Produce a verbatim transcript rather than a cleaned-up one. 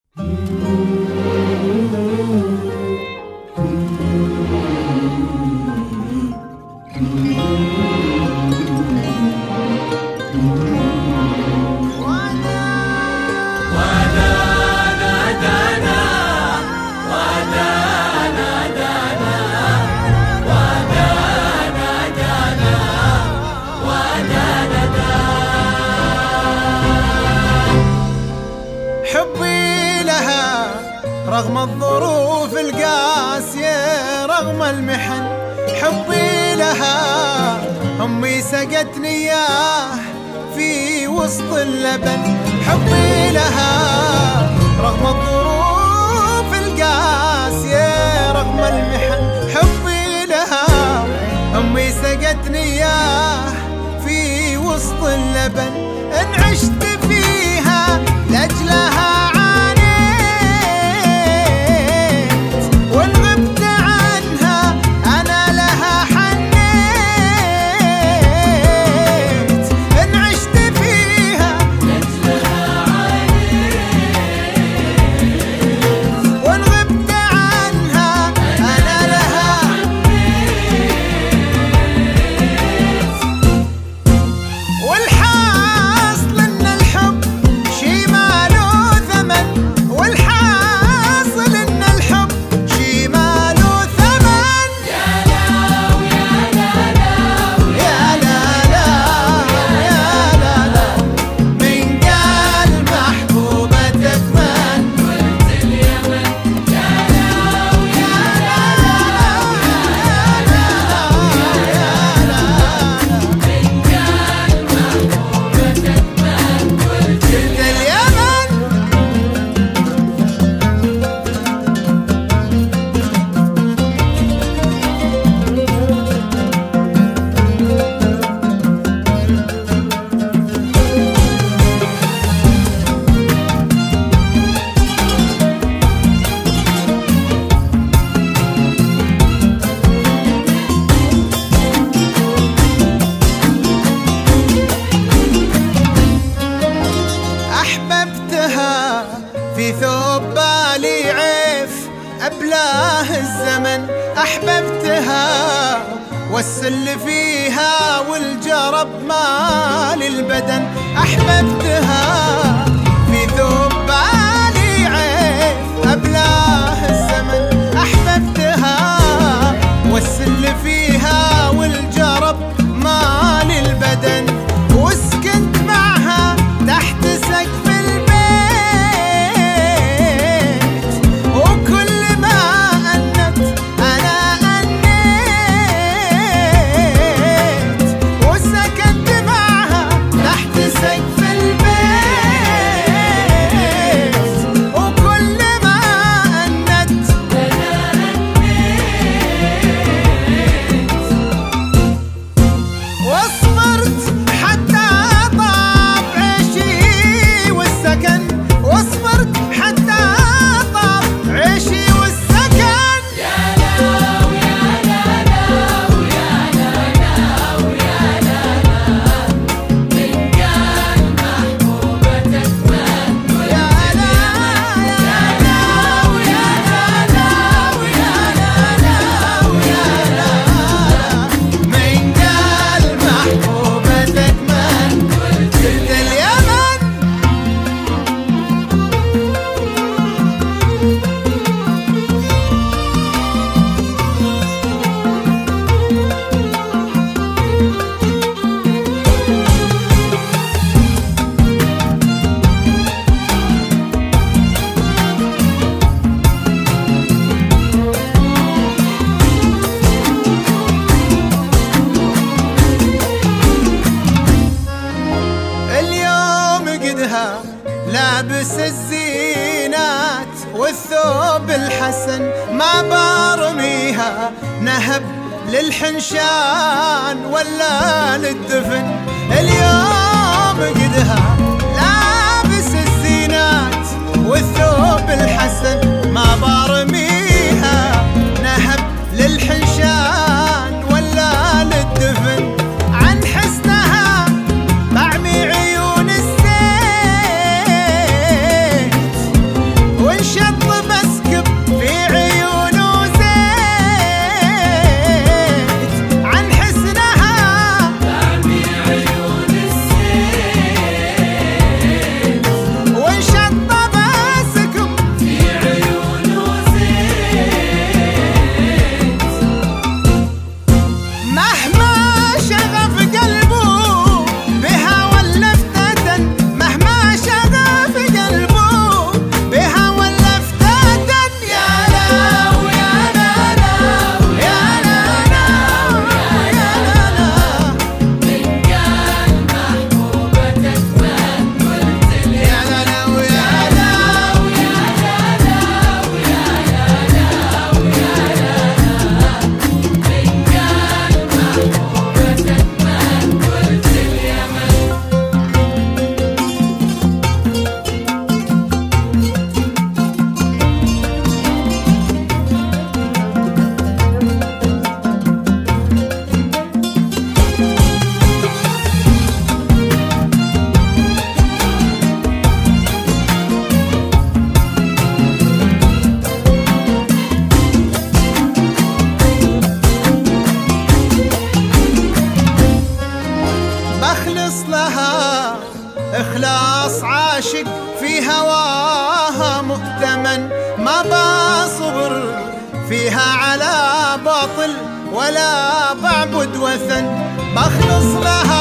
حبي لها رغم الظروف القاسية رغم المحن، حبي لها أمي سقتني إياه في وسط اللبن، حبي لها رغم الظروف القاسية رغم المحن، حبي لها أمي سقتني إياه في وسط اللبن، إن عشت فيها لأجلها في ثوب بالي عيف أبلاه الزمن، أحببتها والسل فيها والجرب مال البدن، أحببتها في ثوب بالي عيف أبلاه الزمن، أحببتها والسل فيها والجرب مال البدن، وسكنت معها تحت سقف لابس الزينات والثوب الحسن، ما برميها نهب للحنشان ولا للدفن، اليوم قدها لابس الزينات والثوب الحسن، ما برميها نهب للحنشان ولا للدفن، عن حسنها بعمي عيون الزين ما بصبر فيها على باطل ولا بعبد وثن، بخلص لها